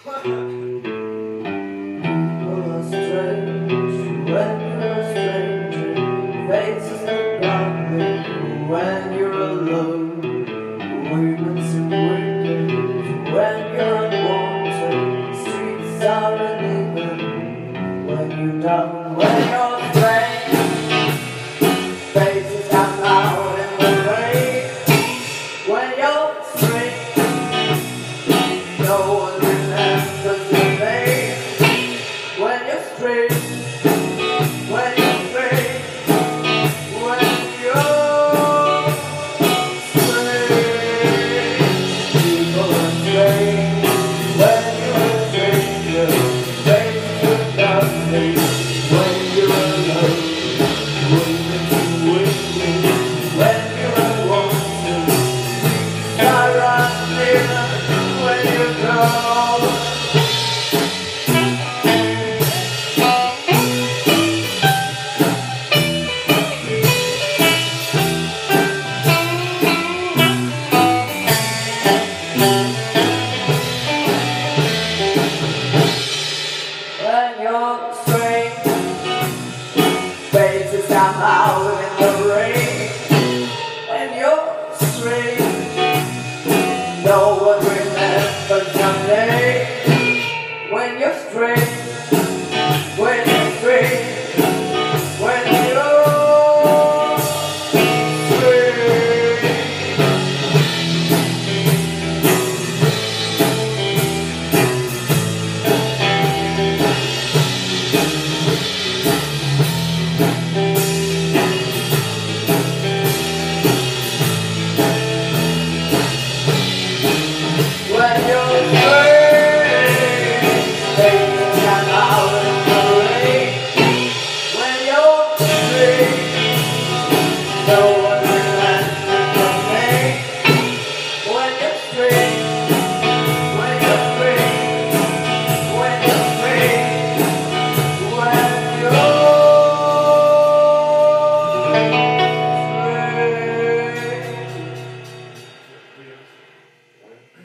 are strange when you're a stranger. Faces that block me when you're alone. Women's and windows when you're unwanted. Streets are uneven when you're down. When you're